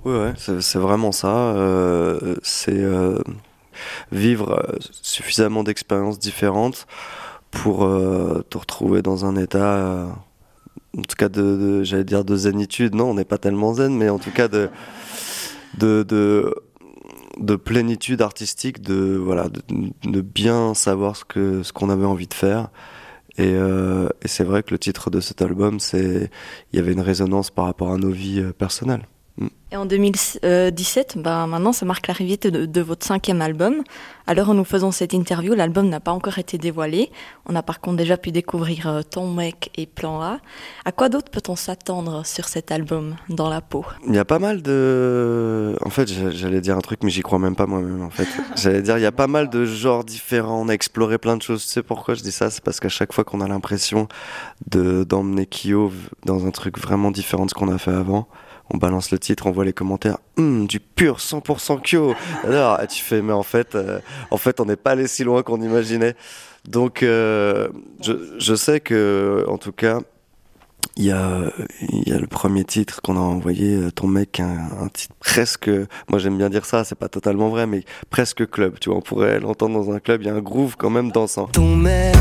Ouais, c'est vraiment ça. C'est vivre suffisamment d'expériences différentes pour te retrouver dans un état, en tout cas j'allais dire de zénitude. Non, on n'est pas tellement zen, mais en tout cas de, de, de plénitude artistique, voilà, de bien savoir ce qu'on avait envie de faire. Et c'est vrai que le titre de cet album, il y avait une résonance par rapport à nos vies personnelles. Mm. Et en 2017, maintenant, ça marque l'arrivée de votre 5e album. À l'heure où nous faisons cette interview, l'album n'a pas encore été dévoilé. On a par contre déjà pu découvrir Ton mec et Plan A. À quoi d'autre peut-on s'attendre sur cet album, Dans la peau? Il y a pas mal de... En fait, j'allais dire un truc, mais j'y crois même pas moi-même, en fait. J'allais dire, il y a pas mal de genres différents. On a exploré plein de choses. Tu sais pourquoi je dis ça? C'est parce qu'à chaque fois qu'on a l'impression d'emmener Kyo dans un truc vraiment différent de ce qu'on a fait avant, on balance le titre, on voit les commentaires, du pur 100% Kyo. Alors, tu fais, mais en fait, on n'est pas allé si loin qu'on imaginait. Donc, je sais que, en tout cas, il y a le premier titre qu'on a envoyé, Ton mec, un titre presque, moi j'aime bien dire ça, c'est pas totalement vrai, mais presque club, tu vois, on pourrait l'entendre dans un club, il y a un groove quand même dansant. Ton mec,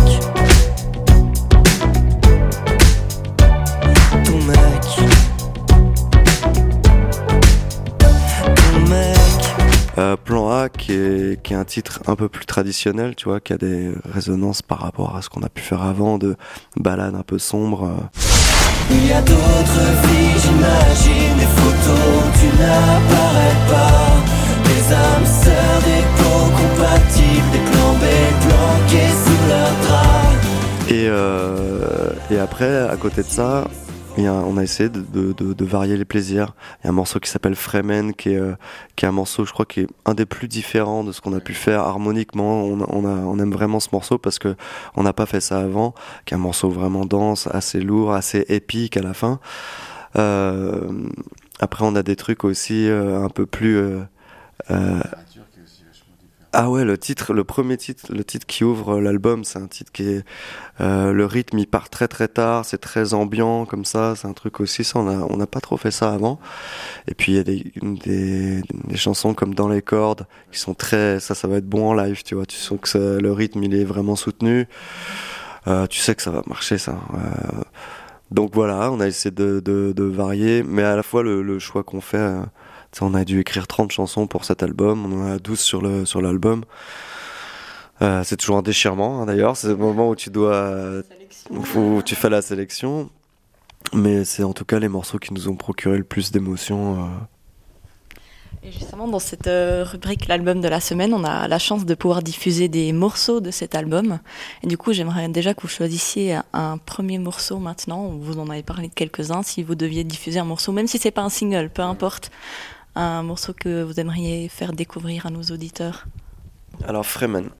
ton mec. Plan A qui est un titre un peu plus traditionnel, tu vois, qui a des résonances par rapport à ce qu'on a pu faire avant, de ballades un peu sombres. Il y a d'autres vies, j'imagine, des photos, tu n'apparais pas. Des âmes sœurs, des peaux compatibles, des plans B planqués sous leur drap. Et après, à côté de ça, on a essayé de varier les plaisirs. Il y a un morceau qui s'appelle Fremen, qui est un morceau, je crois, qui est un des plus différents de ce qu'on a pu faire harmoniquement. On aime vraiment ce morceau parce que on n'a pas fait ça avant, qui est un morceau vraiment dense, assez lourd, assez épique à la fin. Après, on a des trucs aussi un peu plus... Ah ouais, le titre qui ouvre l'album, c'est un titre qui est le rythme il part très très tard, c'est très ambiant comme ça, c'est un truc aussi ça on n'a pas trop fait ça avant. Et puis il y a des chansons comme Dans les cordes qui sont ça va être bon en live, tu vois, tu sens que le rythme il est vraiment soutenu, tu sais que ça va marcher ça. Donc voilà, on a essayé de varier, mais à la fois le choix qu'on fait. On a dû écrire 30 chansons pour cet album, on en a 12 sur l'album. C'est toujours un déchirement, hein, d'ailleurs, c'est le moment où où tu fais la sélection. Mais c'est en tout cas les morceaux qui nous ont procuré le plus d'émotions. Et justement, dans cette rubrique l'album de la semaine, on a la chance de pouvoir diffuser des morceaux de cet album. Et du coup, j'aimerais déjà que vous choisissiez un premier morceau maintenant. Vous en avez parlé de quelques-uns. Si vous deviez diffuser un morceau, même si c'est pas un single, peu importe, un morceau que vous aimeriez faire découvrir à nos auditeurs. Alors Fremen.